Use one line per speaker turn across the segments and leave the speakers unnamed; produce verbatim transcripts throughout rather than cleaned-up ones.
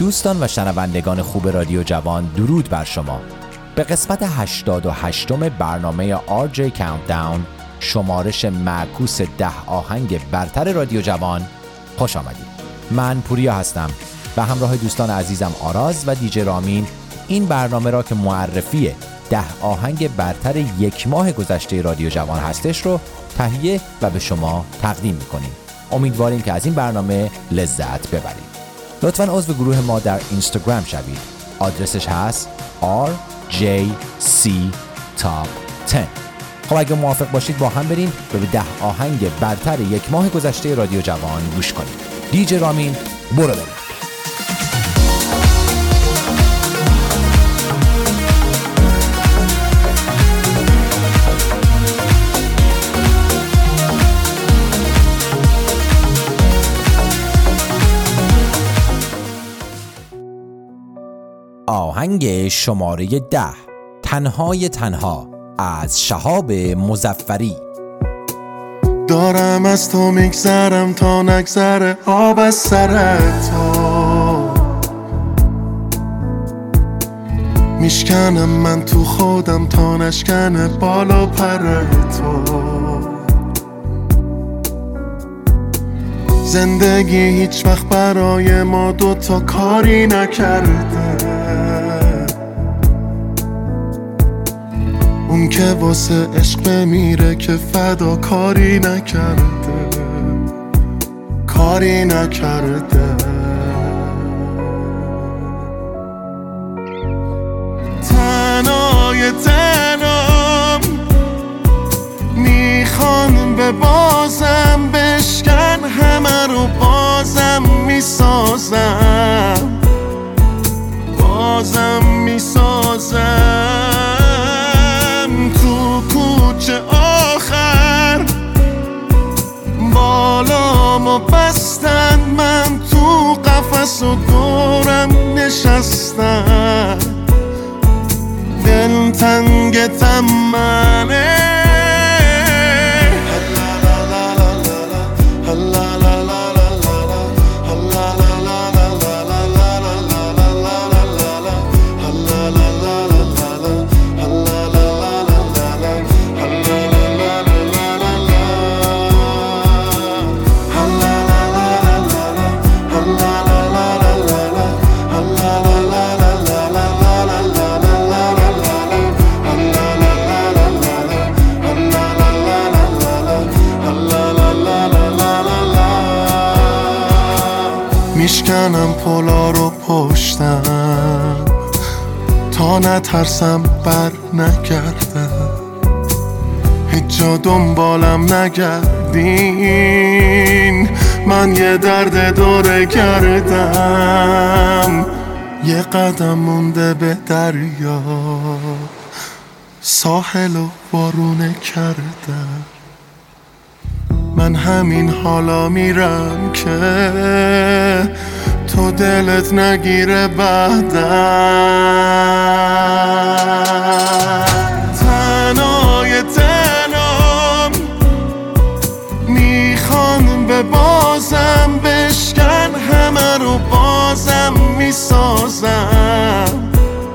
دوستان و شنوندگان خوب رادیو جوان، درود بر شما. به قسمت هشتاد و هشتم برنامه آر جی Countdown، شمارش معکوس ده آهنگ برتر رادیو جوان، خوش آمدید. من پوریا هستم و همراه دوستان عزیزم آراز و دیجی رامین این برنامه را که معرفی ده آهنگ برتر یک ماه گذشته رادیو جوان هستش رو تهیه و به شما تقدیم میکنیم. امیدواریم که از این برنامه لذت ببرید. لطفاً عضو گروه ما در اینستاگرام شوید. آدرسش هست آر جی سی Top ده. خب اگه موافق باشید با هم بریم و به ده آهنگ برتر یک ماه گذشته رادیو جوان گوش کنیم. دیجی رامین برو بریم. آهنگ شماره ده، تنهای تنها از شهاب مظفری.
دارم از تو میگذرم تا نگذره آب از سر تو، میشکنم من تو خودم تا نشکنه بالا پر تو. زندگی هیچ وقت برای ما دوتا کاری نکرده، اون که واسه عشق بمیره که فدا کاری نکرده، کاری نکرده. تنهای تنام میخوان به بازم بشکن، همه رو بازم میسازم، بازم میسازم. تو کوچه آخر بالامو بستن، من تو قفس و دورم نشستم، دل تنگ تمنه. میشکنم پولا رو پشتم تا نترسم بر نگردم، هیچ جا دنبالم نگردین، من یه درد دوره کردم، یه قدم مونده به دریا، ساحل و وارونه کردم. من همین حالا میرم که تو دلت نگیره بعدم. تنهای تنام میخوان به بازم بشکن، همه رو بازم میسازم،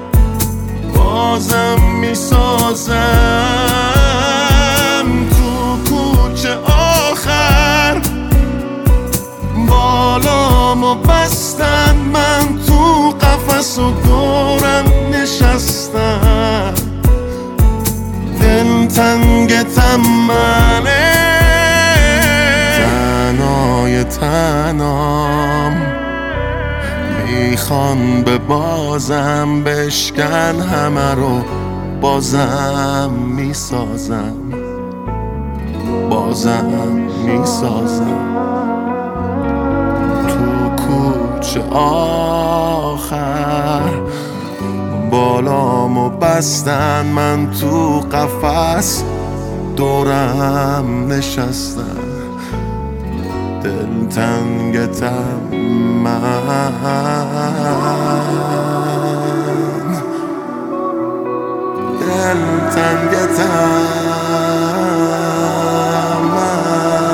بازم میسازم. تو کوچه آخر بالامو بستن، من تو قفس و دورم نشستم، دل تنگ تمنه. تنهای تنام میخوان به بازم بشکن، همه رو بازم میسازم، بازم میسازم. تو کوچه آخر بالامو بستن، من تو قفس دورم نشستم، دل تنگ تمن، دل تنگ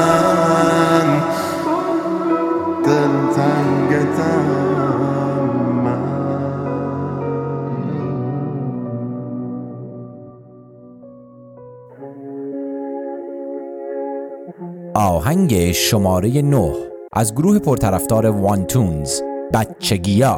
تمن، دل تنگ تمن.
آهنگ شماره نه از گروه پرطرفدار وانتونز، بچگیا.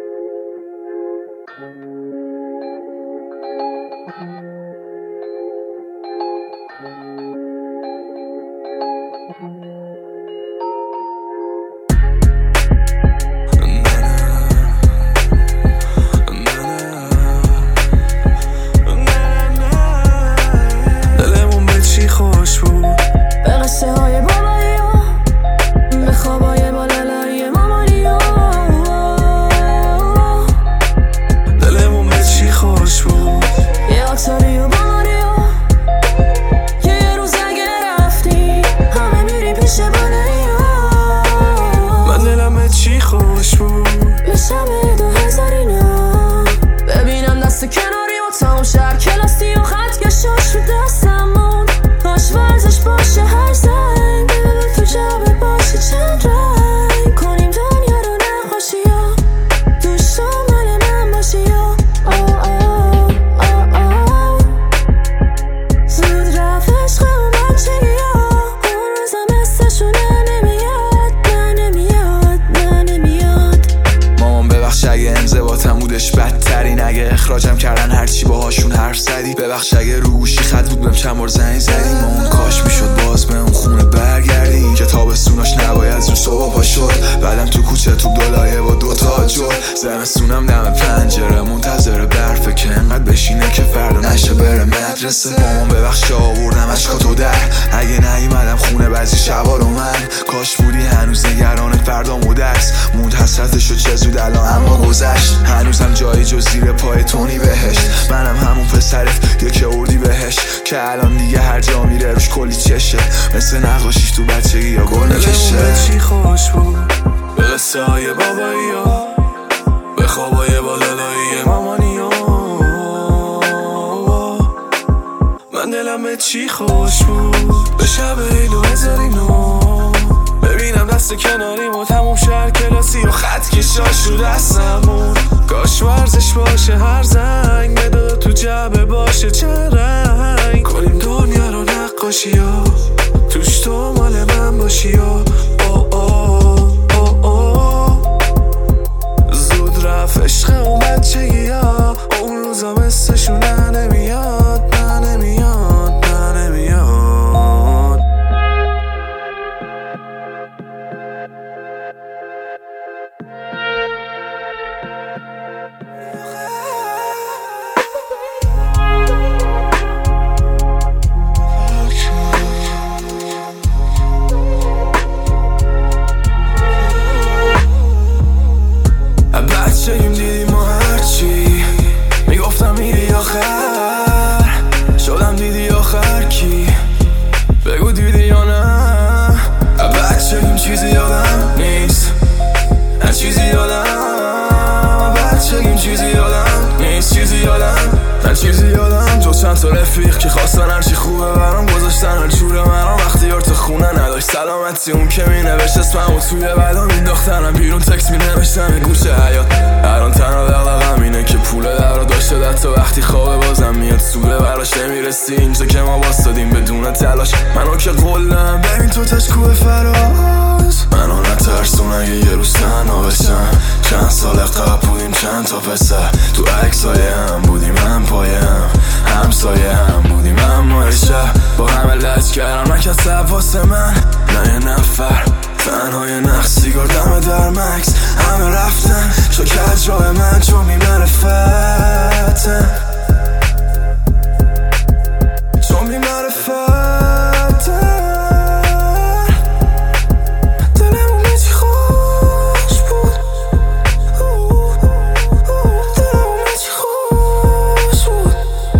اخراجم کردن هرچی باهاشون حرف زدی. ببخش اگه رو گوشی خط بود بهم چند بار زنگ زدی. ما اون کاش میشد باز به اون خونه برگردی که تابستوناش نباید رو صبح پا شد. بعدم تو کوچه تو دلایه با دوتا جور. زمستونم دم پنجره منتظر برفه که انقدر بشینه که فردا نشه بره مدرسه. مامان ببخش آوردم اشکاتو در اگه نیومدم خونه بعضی شبا رو من. کاش بودی هنوز نگران فردا و درس موند حسرتشو چه زود الان اما گذشت. هنوزم جایی جز زیر پای تونی بهشت. منم همون پسرت یک اردی بهش که الان دیگه هر جا میره روش کلی چشه. مثل نقاشیش تو بچگی یا گل میکشه.
چی خوش بود به قصه های بابایی ها، به خوابای بالالایی مامانی ها. من دلم به چی خوش بود به شب عید و هزار اینو ببینم دست کناریم و تموم شهر کلاسی و خط کشاش رو دستمون. کاش ورزش باشه هر زنگ مداد تو جعبه باشه چه رنگ. کنیم دنیا رو نقاشی ها توش تو مال من باشی ها. او او او او زود رفت عشق اون بچگی ها. اون روزا مثلشون نه نمیاد نه نمیاد نه نمیاد. بچگیم دیدیم و هرچی میگفتم میری آخر شدم دیدی آخر کی بگو دیدی یا نه. بچگیم چیزی یادم نیست هر چیزی یادم. بچگیم چیزی یادم نیست چیزی یادم هر چیزی یادم. جو چند تا رفیق که خواستن هرچی خوبه برام گذاشتن هر جوره مرام. وقتی یار تو خونه نداشت سلامتی اون که می نوشت اسمم و توی بلا مینداختنم بیرون تکس می نوشتم این گوشه حیات. الان تنها دقدقم اینه که پول در رو داشته در تا وقتی خوابه بازم میاد سوده براش نمیرسی اینجا که ما باستادیم بدون تلاش. منو که قلم ببین تو تشکوه فراز. منو نترسون اگه یه روز تنها بشم. چند سال قبل بودیم چند تا پسر تو عکسای هم بودیم هم پایه هم همسایه هم بودیم اما هر شب با همه لج کردم نکسب واسه من نه یه نفر. تنهای نخ سیگار دم در مکس همه رفتن چو کج راه من چون میمره فتن چون میمره فتن. دلمون به چی خوش بود دلمون به چی خوش بود.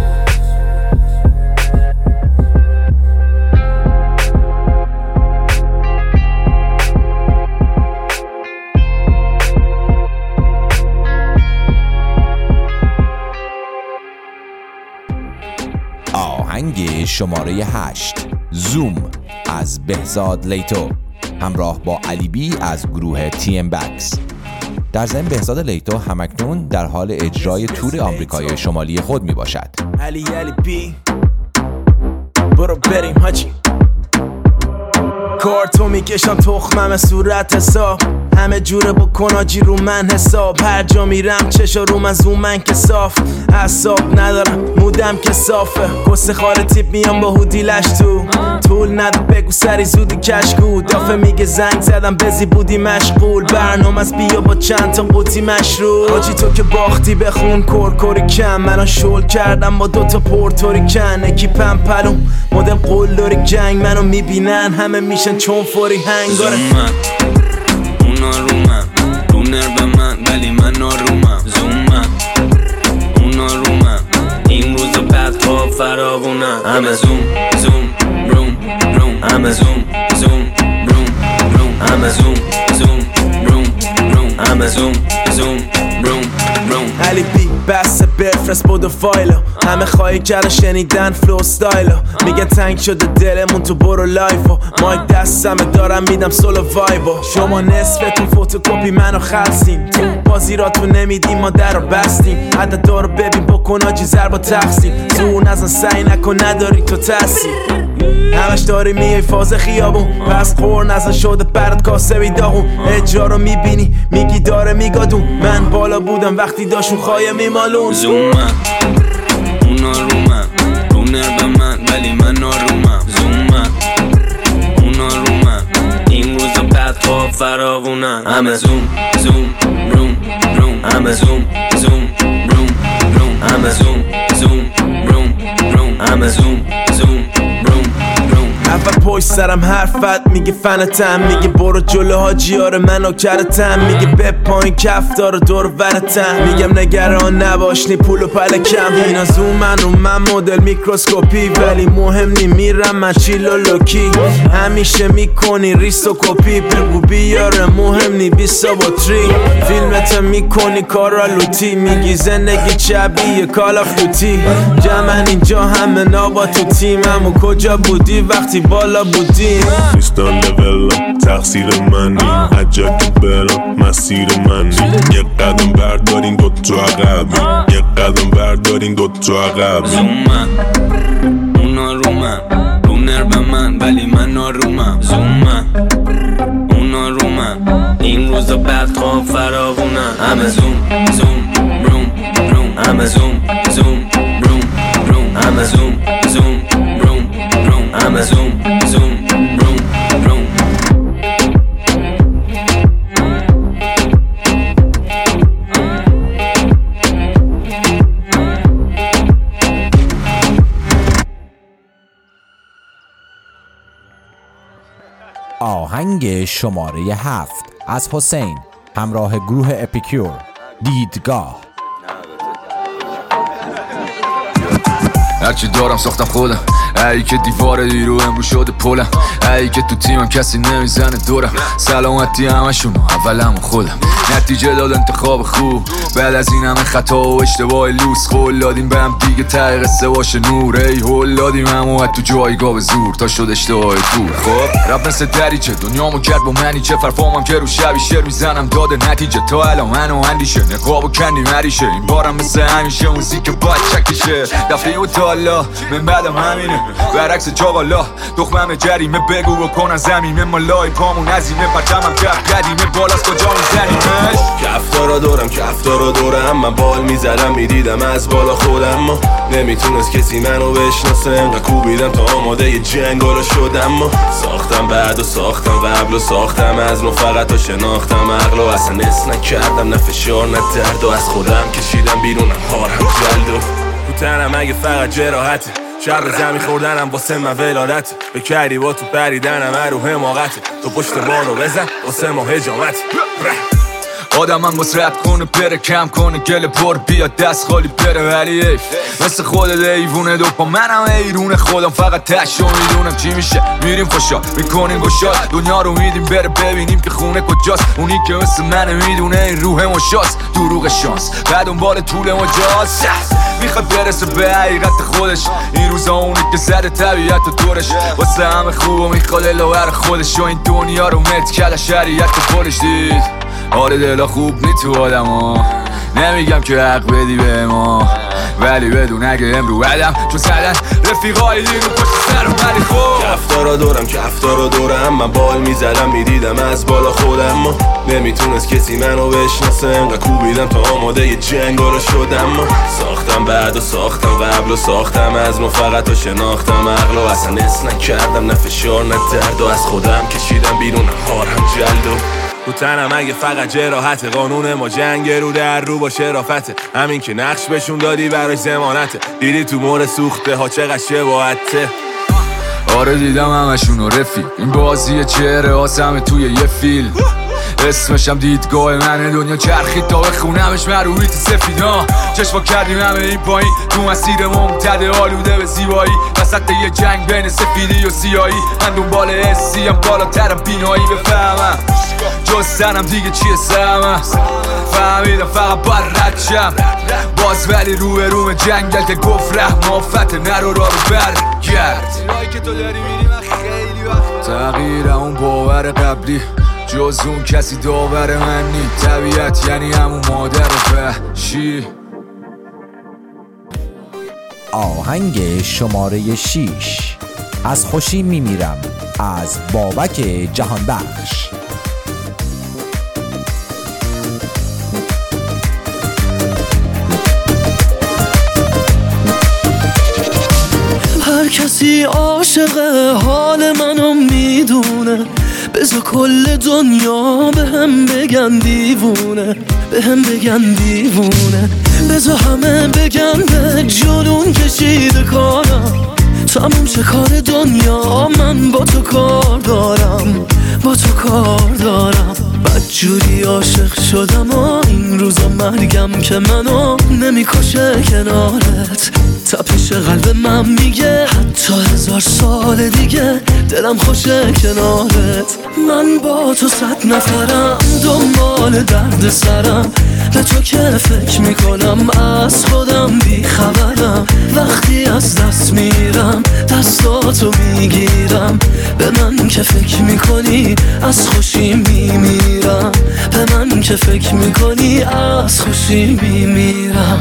آهنگ شماره هشت، زوم از بهزاد لیتو همراه با علی بی از گروه تی ام بکس. در ضمن بهزاد لیتو همکنون در حال اجرای تور آمریکای شمالی خود می باشد.
علی علی بی برو بریم حاجی.
کارتو میکشم تخمم صورت حساب همه جوره بکن آجی رو من حساب هر جا میرم چشا رو من زوم من که صاف حساب ندارم مودم که صافه کس خال تیپ میام با هودی لش تو طول ندو بگو سری زودی کشکو دافه میگه زنگ زدم بزی بودی مشغول برنامه از بیا با چند تا قوطی مشروب آجی تو که باختی بخون کرکوری کم منو شل کردم با دوتا پورتوریکن اکیپم پلوم مدل قلدری جنگ منو میبینن همه میشن چون فوری هنگاره
اونا رو من رو نرو من ولی من نارومم زومم اونا رو من این روزا بعد ها فراوونم همه زوم زوم روم روم همه زوم زوم روم روم همه زوم زوم روم روم همه زوم زوم روم روم
علی بی بسته بفرست بودو فایلو همه خواهی کرده شنیدن فلو ستایلو میگه تنگ شده دلمون تو برو لایفو مایک دستمه دارم میدم سولو وایبو شما نصفتون فوتوکوپی منو خلصین تو بازی را تو نمیدیم ما در رو بستیم عدد دارو ببین بکن آجی ضربا تقسیم زور نزن سعی نکن نداری تو تاثیر همش داری میای فاز خیابون پس خور نزن شده برات کاسه بی داغون اجرا رو میبینی میگی داره میگادون من بالا بودم وقتی داشون خواهی میمالون
زومم اونا رو من رو نرو من ولی من نارومم زومم اونا رو من این روزا بعد ها فراوونن همه زوم زوم روم روم همه زوم زوم روم روم همه زوم زوم روم روم همه زوم زوم روم روم
اول پشت سرم حرفت میگه فنتم میگه برو جلو حاجیار منو کرتم میگه به پایین کف داره دور ورتم میگم نگران نباش نی پول و پلکم اینا زومن رو من مدل میکروسکوپی ولی مهم نی میرم من چیل و لوکی همیشه میکنی ریس و کپی بگو بیاره مهم نی بیسا با تری فیلمت میکنی کارا لوتی میگی زندگی چبیه کال آف دوتی جمعن اینجا همه نابا تو تیمم و کجا بودی وقتی بالا بودی
نیستان لولا تقصیر منی عجب که برم مسیر منی یه قدم بردارین دو تو عقبی یه قدم بردارین دو تو عقبی
زومم اونا رو من رو نرو من ولی من نارومم زومم اونا رو من این روزا بعد خواب فراوونم همه زوم زوم روم روم همه زوم زوم روم روم همه زوم زوم روم روم همه زوم زوم روم روم
آهنگ شماره هفت از حسین همراه گروه اپیکور دیدگاه.
هرچی دارم ساختم خودم ای که دیوار دیرو امرو شده پلم ای که تو تیمم کسی نمیزنه دورم سلامتی همشون اولم خودم نتیجه داد انتخاب خوب بعد از این همه خطا و اشتباه لوس خول دادیم به هم دیگه ته قصه باشه نور ای هول دادیم همو تو جایگاه به زور تا شد اشتباه دور خب رب مثل دریچه دنیامو کرد با منی چه فرفامم که رو شبی شعر میزنم داده نتیجه تا الان منو اندیشه نقابو کندی مریشه این بارم مثل همیشه موزیک باید چکیشه دفعه و تالا من بعدم همینه برعکس جاوالا دخمم جریمه بگو بکنن زمینه مالای پامون عظیمه پرچمم کف قدیمه بالاست کجا میزنیمش
کفتارا دورم کفتارا دورم من بال میزدم میدیدم از بالا خودم ما نمیتونست کسی منو بشناسه انقدر کوبیدم تا آماده یه جنگالا شدم ما ساختم بعد و ساختم قبل و ساختم از نو فقط تا شناختم عقل و اصلا اس نکردم نه فشار نه درد و از خودم کشیدم بیرونم هارم جلد و تو تنم اگه فقط جراحته شب زمین خوردنم واسه من ولادت به کردی با تو پریدنم رو حماقته تو پشت بانو بزن واسه ما هجامت
آدم من باز رد کنه پره کم کنه گل پر بیاد دست خالی پره ولی ایف مثل خودت ایوونه دو پا منم ایرونه خودم فقط تشو میدونم چی میشه میریم خوشا میکنیم گشاد دنیا رو میدیم بره ببینیم که خونه کجاست اونی که مثل منه میدونه این روح مشاست دروغ شانس بعد اون بال طول مجاز میخواد برسه به حقیقت خودش این روزا اونی که زده طبیعت و دورش واسه همه خوب و میخواد الاور خودش و این دنیا رو مت کرده شریعت و خودش دید آره دلا خوب نی تو آدم ها نمیگم که حق بدی به ما، ولی بدون اگه امرو بدم چون زدن رفیقای دیگه پشت سرم. ولی خب
کفتارا دورم کفتارا دورم، من بال میزدم میدیدم از بالا خودم، ما نمیتونست کسی منو بشناسه، انقدر کوبیدم تا آماده یه جنگارا شدم. ما ساختم بعد و ساختم قبل و ساختم از نو، فقط و شناختم عقل و اصلا اس نکردم، نه فشار نه درد و از خودم کشیدم بیرون هارم جلد و تو تنم اگه فقط جراحت. قانون ما جنگ رو در رو با شرافته، همین که نقش بهشون دادی براش ضمانته، دیدی تو مور سوخته ها چقدر شباهته.
آره دیدم همشونو رفیق، این بازی چهره هاسمه توی یه فیلم، اسمشم دیدگاه منه، دنیا چرخید تا بخونمش مروحیت سفیدا. چشما کردیم همه این پایین تو مسیر ممتد آلوده به زیبایی، وسط یه جنگ بین سفیدی و سیایی، من دنبال حسیم بالاترم بینایی بفهمم جز سرم دیگه چیه سهمم. فهمیدم فقط باید رد شم باز، ولی روی روم جنگل که گفت رحم آفت نرو را رو برگرد. که تو داری میری من خیلی وقت تغییر اون باور قبلی، جز اون کسی داور من نی، طبیعت یعنی همون مادر وحشی.
آهنگ شماره شیش، از خوشی میمیرم از بابک جهانبخش.
هر کسی عاشق حال منو میدونه، بذار کل دنیا به هم بگن دیوونه، به هم بگن دیوونه، بذار همه بگن به جنون کشیده کارم، تموم چه کار دنیا من با تو کار دارم، با تو کار دارم. بدجوری عاشق شدم و این روزا مرگم که منو نمیکشه کنارت، تپش قلب من میگه حتی هزار سال دیگه دلم خوشه کنارت. من با تو صد نفرم دنبال درد سرم، به تو که فکر میکنم از خودم بیخبرم، وقتی از دست میرم دستاتو میگیرم، به من که فکر میکنی از خوشی میمیرم، به من که فکر میکنی از خوشی میمیرم.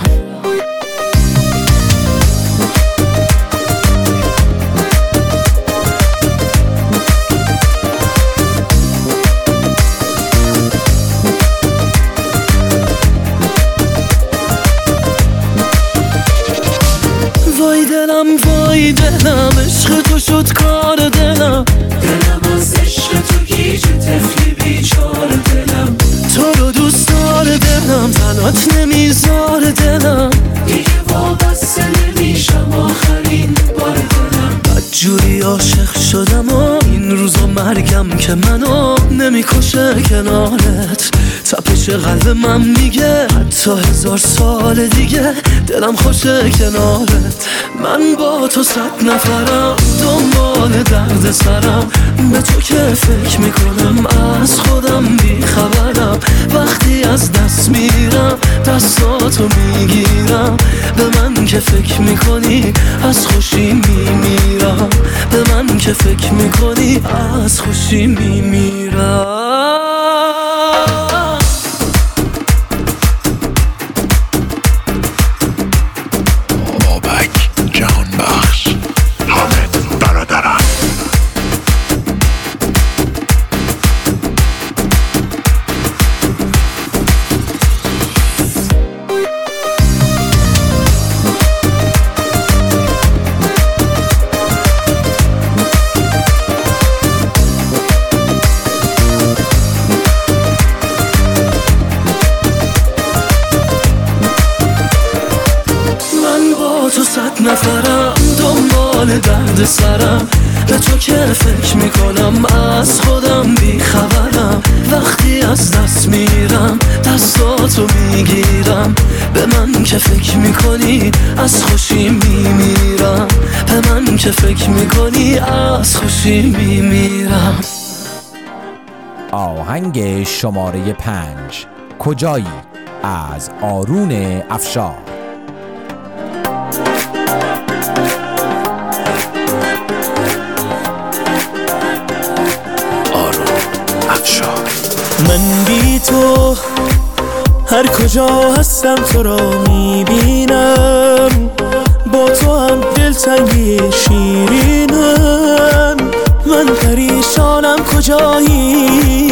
وای دلم وای دلم عشق تو شد کار دلم، دلم از عشق تو گیج طفلی بیچار دلم، تو رو دوست دار دلم تنات نمیذار دلم، دیگه وابسته نمیشم آخرین بار دلم. بدجوری عاشق شدم و این روزا مرگم که منو نمیکشه کنارت، تپش قلب من میگه حتی هزار سال دیگه دلم خوشه کنارت. من با تو صد نفرم دنبال درد سرم، به تو که فکر میکنم از خودم بیخبرم، وقتی از دست میرم دستاتو میگیرم، به من که فکر میکنی از خوشی میمیرم، به من که فکر میکنی از خوشی میمیرم. نفرم دنبال درد سرم، به تو که فکر میکنم از خودم بیخبرم، وقتی از دست میرم دستاتو میگیرم، به من که فکر میکنی از خوشی میمیرم، به من که فکر میکنی از خوشی میمیرم.
آهنگ شماره پنج، کجایی از آرون افشار.
من بی تو هر کجا هستم تو را میبینم، با تو هم دلتنگی شیرینم. من پریشانم کجایی،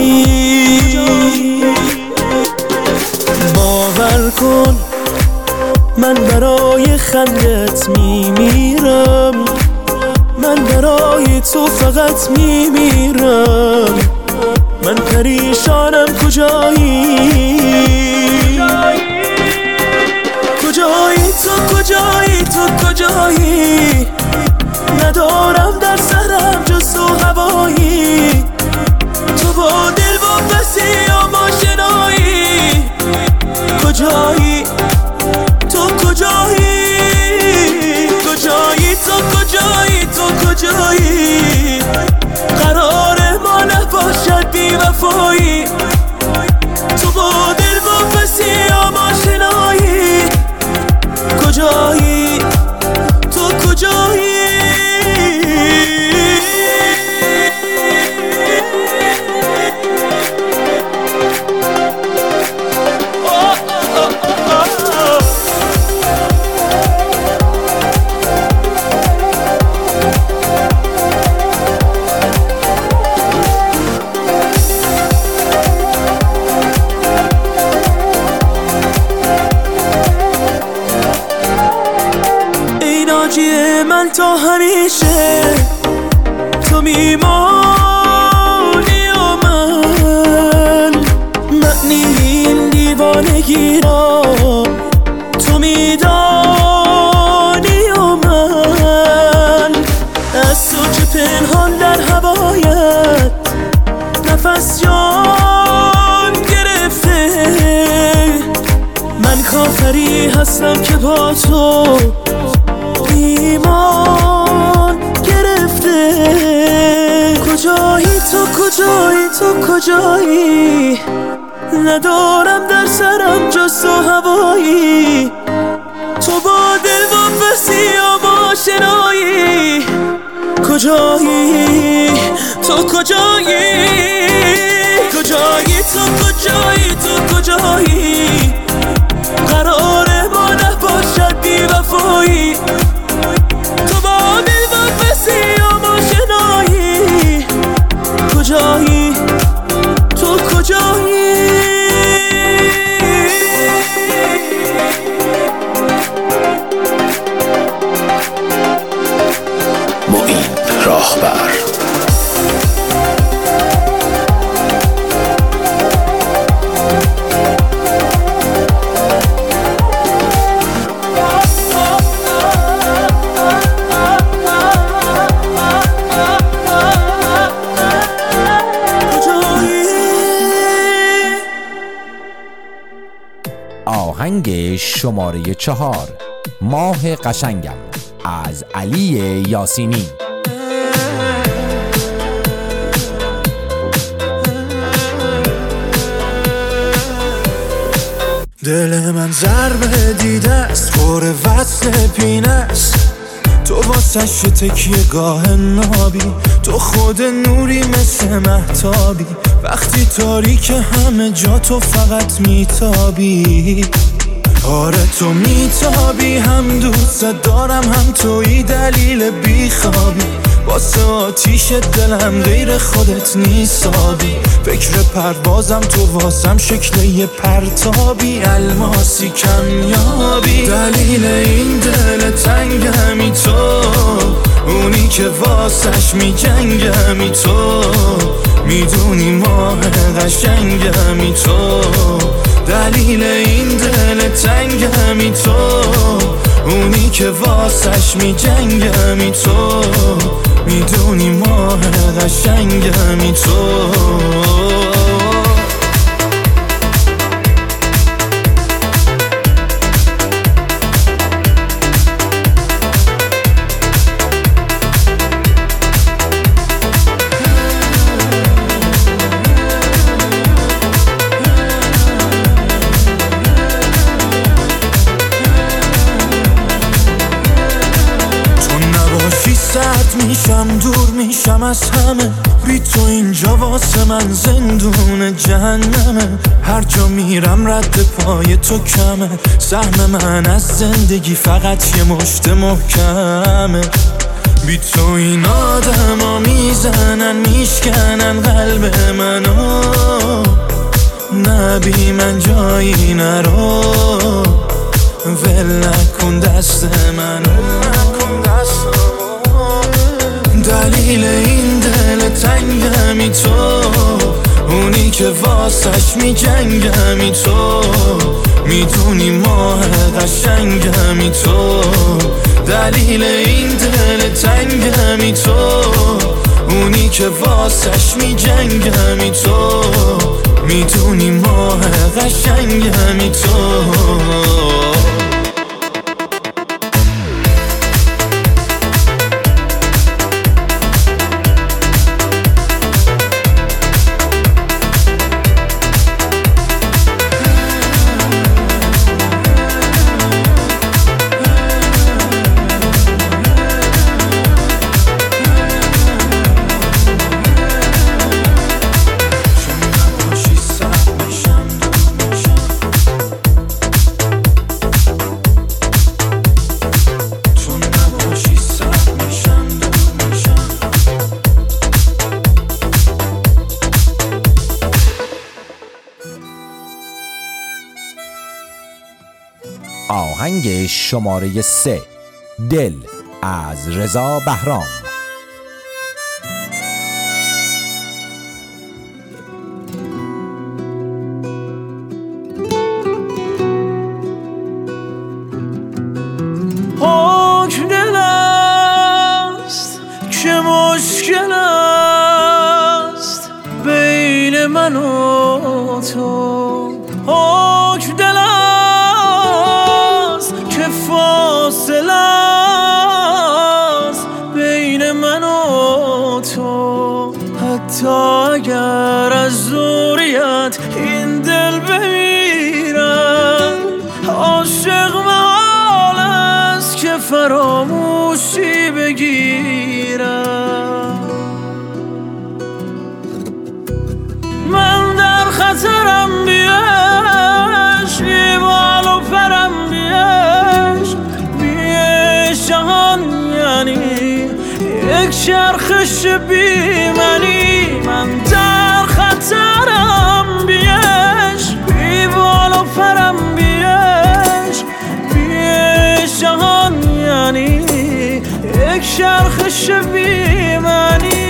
باور کن من برای خندت میمیرم، من برای تو فقط میمیرم. من پریشانم کجایی، کجایی تو، کجایی تو، کجایی؟ ندارم در سرم جز تو هوایی، تو با دل با بسیام آشنایی. کجایی تو، کجایی؟ کجایی تو، کجایی تو، کجایی؟ قرار ما نباشد بی وفایی، تو با دل با بسیام آشنایی. کجایی تو، کجایی؟ من تا همیشه تو میمانی و من، معنی این دیوانگی را تو میدانی و من. از تو که پنهان در هوایت نفس جان گرفته، من کافری هستم که با تو ایمان گرفته. کجایی تو، کجایی تو، کجایی؟ ندارم در سرم جز تو هوایی، تو با دل و بسیام آشنایی. کجایی تو، کجایی؟ کجایی تو، کجایی تو، کجایی؟ قرار ما نباشد بی وفایی، تو با دل و بسیام آشنایی. کجایی تو، کجایی؟
معین راهبر.
آهنگ شماره چهار، ماه قشنگم از علی یاسینی.
دل من ضربه دیده است، خور وصل پینه است، تو واسش تکیه گاه نابی، تو خود نوری مثل مهتابی، وقتی تاریک همه جا تو فقط میتابی. آره تو میتابی، هم دوست دارم هم توی دلیل بیخوابی، واسه آتیش دلم غیر خودت نیستابی. فکر پروازم تو واسم شکل یه پرتابی، الماسی کمیابی. دلیل این دل تنگمی تو، اونی که واسش میجنگمی تو، میدونی ماه قشنگمی تو. دلیل این دل تنگمی تو، اونی که واسش میجنگمی تو، میدونی ماه قشنگمی تو. میشم، دور میشم از همه. بی تو اینجا واسه من زندون جهنمه. هر جا میرم رد پای تو کمه. سهم من از زندگی فقط یه مشت محکمه. بی تو این آدم ها میزنن میشکنن قلب منو. نه بی من جایی نرو، ول نکن دست منو. دلیل این دل تنگمی تو، اونی که واسش میجنگمی تو. میدونی ماه قشنگمی تو. دلیل این دل تنگمی تو، اونی که واسش میجنگمی تو. میدونی ماه قشنگمی تو.
آهنگ شماره سه، دل از رضا بهرام.
حکم دل است که مشکل است بین من و تو. حکم دل است که فاصله است بین من و تو. حتی اگر از دوریت این دل بمیرد، عاشق محال است که فراموشی بگیرد. من در خطرم، بیش بی بال و پرم، بیش بیش جهان یعنی یک چرخش بی منی. من در خطرم، بیش بی بال و پرم، بیش بیش جهان یعنی یک چرخش بی منی.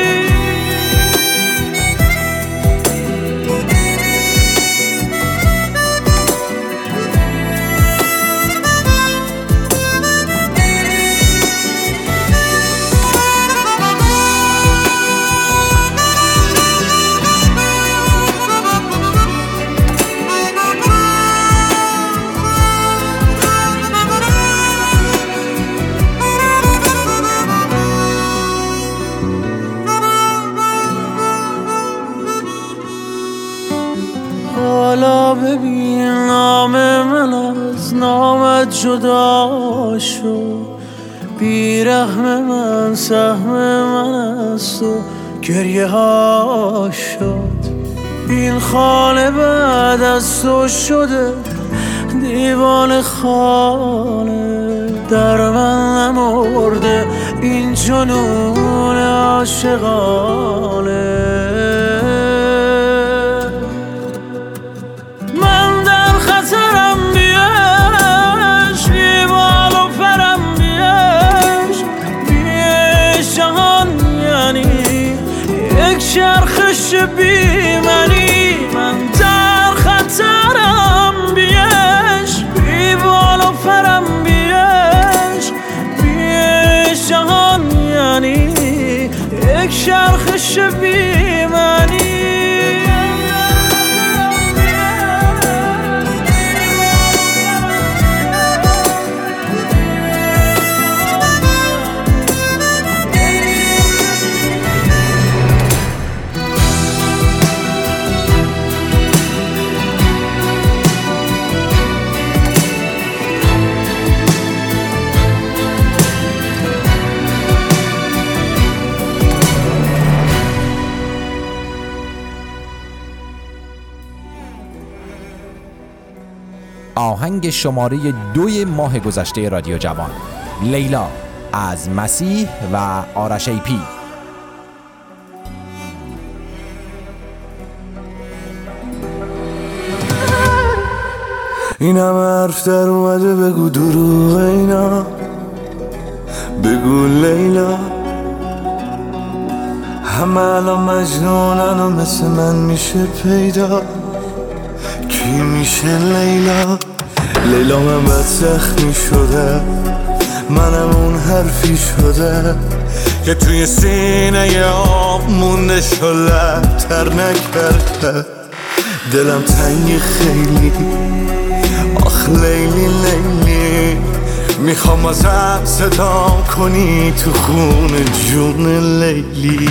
حالا ببین نام من از نامت جدا شد. بیرحم من سهم من از تو گریه ها شد. این خانه بعد از تو شده دیوان خانه. در من نمرده این جنون عاشقانه. من در خطرم، بیش بی بال و پرم، بیش بیش جهان یعنی یک چرخش بی منی. من در خطرم، بیش بی بال و پرم، بیش بیش جهان یعنی یک چرخش بی منی.
آهنگ شماره دوی ماه گذشته رادیو جوان، لیلا از مسیح و آرش ای پی.
اینم حرف در اومده بگو دروغ اینا، بگو لیلا همه الان مجنونن و مثل من میشه پیدا، کی میشه لیلا؟ لیلا من بد زخمی شده، منم اون حرفی شده که توی سینه ی آب مونده شلتر نکرده، دلم تنگ خیلی آخ لیلی لیلی، میخوام بازم صدا کنی تو خون جون لیلی.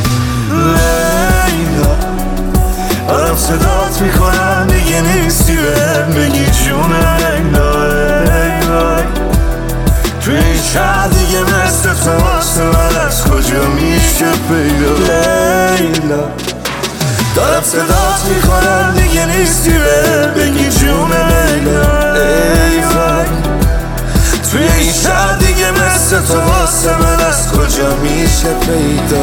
لیلا دارم صدات میکنم دیگه نیستی بهم بگی جون لیلا، لیلا توی این شهر دیگه مثل تو واسه من از کجا میشه پیدا؟ لیلا دارم صدات میکنم دیگه نیستی بهم بگی جون لیلا، لیلا توی این شهر دیگه مثل تو واسه من از کجا میشه پیدا؟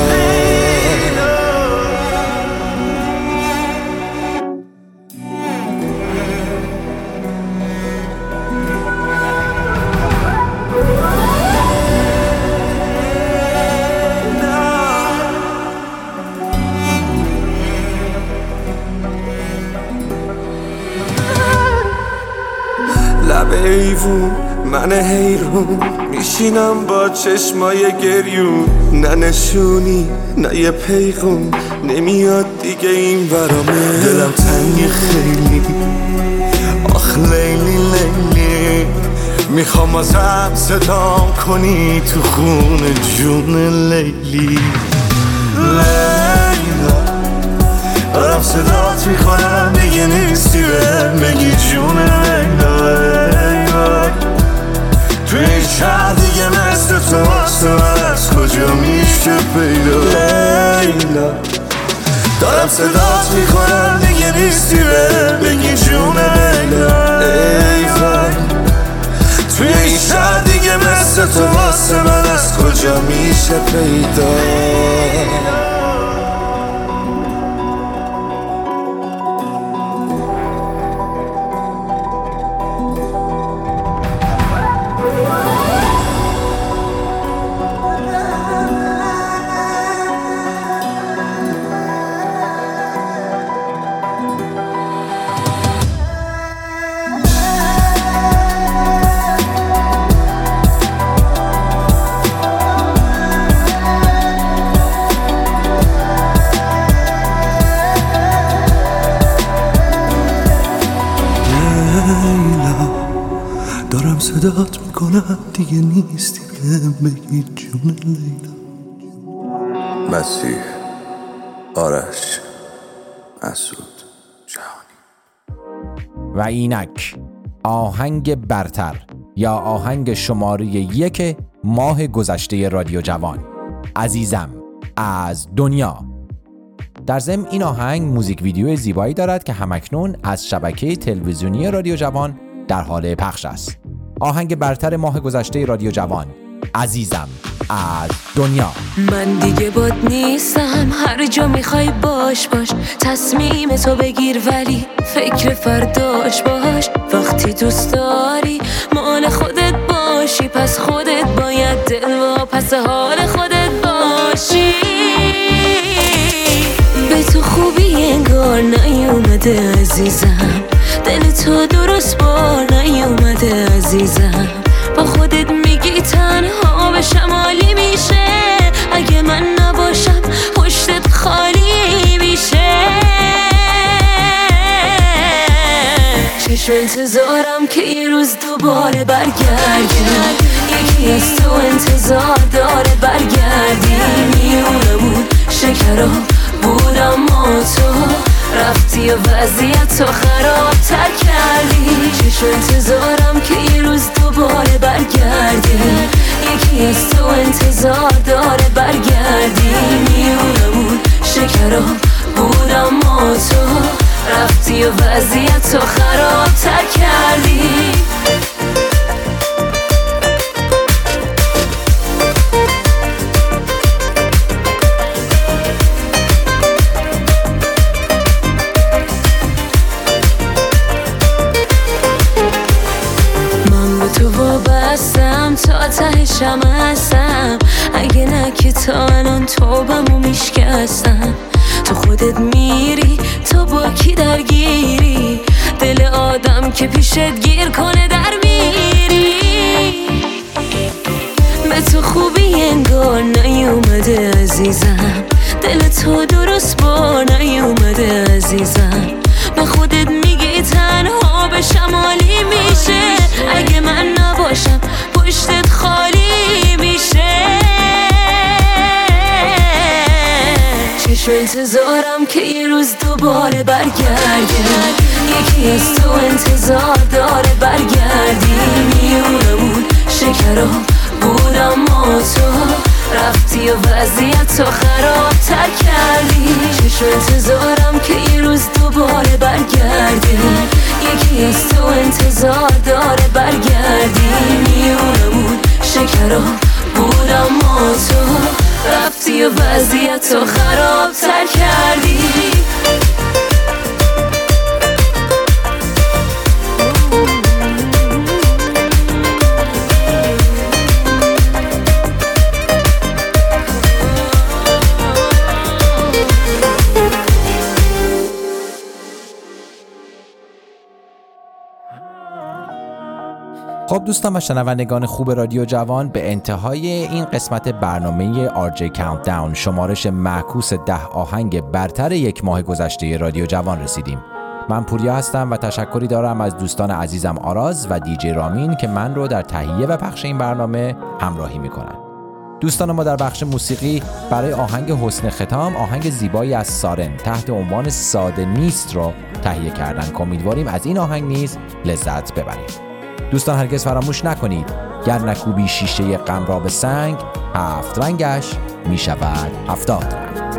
لب ایوون من حیرون میشینم با چشمای گریون، نه نشونی نه یه پیغون نمیاد دیگه این برامه، دلم تنگ خیلی آخ لیلی لیلی، میخوام ازم صدا کنی تو خون جون لیلی. لیلا دارم صدات میکنم دیگه نیستی بهم بگی جون لیلا، لیلا توی این شهر دیگه مثل تو واسه من از کجا میشه پیدا؟ لیلا دارم صدات میکنم دیگه نیستی بهم بگی جون لیلا، لیلا توی این شهر دیگه مثل تو واسه من از کجا میشه پیدا؟ دارم صدات میکنم دیگه نیستی بهم بگی جون لیلا. مسیح، آرش، مسعود، جهانی.
و اینک آهنگ برتر یا آهنگ شماره یک ماه گذشته رادیو جوان، عزیزم از دنیا. در ضمن این آهنگ موزیک ویدیو زیبایی دارد که همکنون از شبکه تلویزیونی رادیو جوان در حال پخش است. آهنگ برتر ماه گذشته رادیو جوان، عزیزم از دنیا.
من دیگه باد نیستم، هر جا میخوای باش باش، تصمیم تو بگیر ولی فکر فرداش باش، وقتی دوست داری مال خودت باشی پس خودت باید دل و پس حال خودت باشی. به تو خوبی انگار نیومده عزیزم، دل تو درست بار نیومده عزیزم، با خودت میگی تنها به شمالی میشه، اگه من نباشم پشتت خالی میشه. چشم انتظارم که یه روز دوباره برگردی، یکی از تو انتظار داره برگردی، میونمون شکرا بود اما تو رفتی و وضعیت تو خراب تر کردی. چشم انتظارم که یه روز دوباره برگردی، یکی از تو انتظار داره برگردی، میونمون شکرا بود اما تو رفتی و وضعیت تو خراب تر کردی. تهشم هستم، اگه نه که تا الان توبمو میشکستم. تو خودت میری تو با کی درگیری، دل آدم که پیشت گیر کنه در میری. به تو خوبی انگار نیومده عزیزم، دل تو درست با نیومده عزیزم. به خودت میگی تنها به شمالی میشه، اگه من نباشم پشتت خالی میشه. چشم انتظارم که یه روز دوباره برگردی، یکی از تو انتظار داره برگردی. میونمون شکرها بود اما تو رفتی و وضعیت تو خراب تر کردی. چشم انتظارم که یه روز دوباره برگردی، یکی از تو انتظار داره برگردی. میونمون شکرها بود اما تو رفتی و وضعیت تو خراب تر کردی.
خب دوستان و شنوندگان خوب رادیو جوان، به انتهای این قسمت برنامه آر جی کاونتداون، شمارش معکوس ده آهنگ برتر یک ماه گذشته رادیو جوان رسیدیم. من پوریا هستم و تشکری دارم از دوستان عزیزم آراز و دیجی رامین که من رو در تهیه و پخش این برنامه همراهی میکنن. دوستان ما در بخش موسیقی برای آهنگ حسن ختام آهنگ زیبایی از سارن تحت عنوان ساده نیست رو تهیه کردن که امیدواریم از این آهنگ نیز لذت ببرید. دوستان هرگز فراموش نکنید گر نکوبی شیشه غم را به سنگ، هفت رنگش می شود هفتاد رنگ.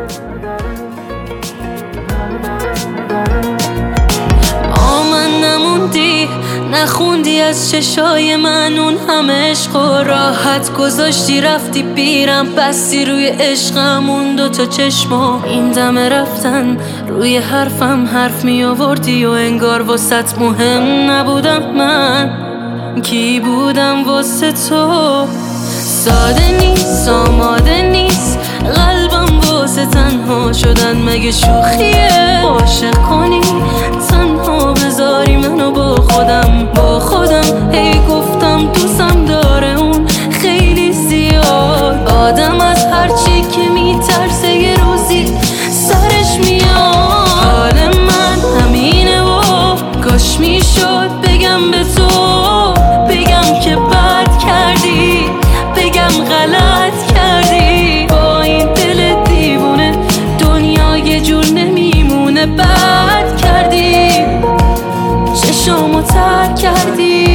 آمن نموندی نخوندی از چشای من اون همه عشق و راحت گذاشتی رفتی بیرم بستی روی عشقمون دوتا چشما. این دم رفتن روی حرفم حرف می آوردی و انگار واسط مهم نبودم. من کی بودم واسه تو؟ ساده نیست آماده نیست قلبم واسه تنها شدن، مگه شوخیه عاشق کنی تنها بذاری منو با خودم با خودم. هی گفتم دوستم داره اون خیلی زیاد، آدم از هرچی که میترسه یه روزی سرش میاد. حال من همینه و کاش میشد بگم به تو، بگم که بد کردی، بگم غلط کردی. با این دل دیوونه دنیا یه جور نمیمونه. بد کردی چشامو تر کردی.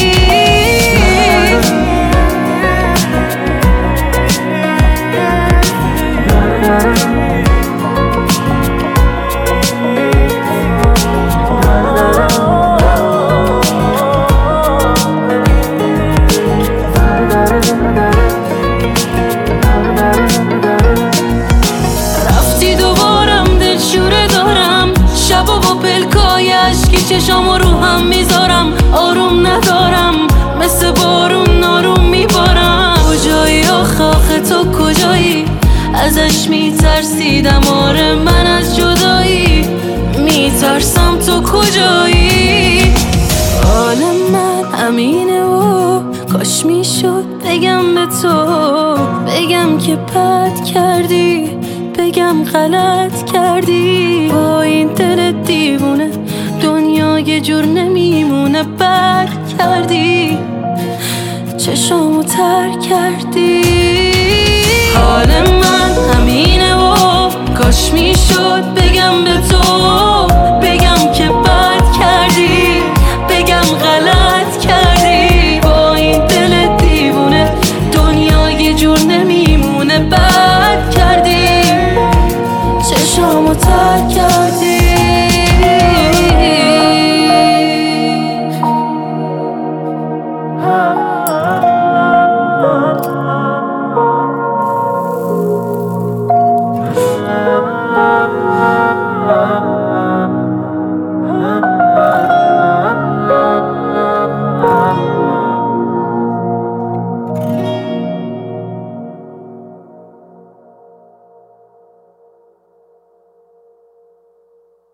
چشامو رو هم میذارم آروم ندارم، مثل بارون ناروم میبارم. کجایی آخه آخه تو کجایی؟ ازش میترسیدم آره من از جدایی میترسم. تو کجایی؟ حال من امینه و کاش میشد بگم به تو، بگم که بد کردی، بگم غلط کردی. با این دل دیوونه دنیا یه جور نمیمونه. بد کردی چشامو تر کردی. حال من همینه و کاش میشد بگم به تو،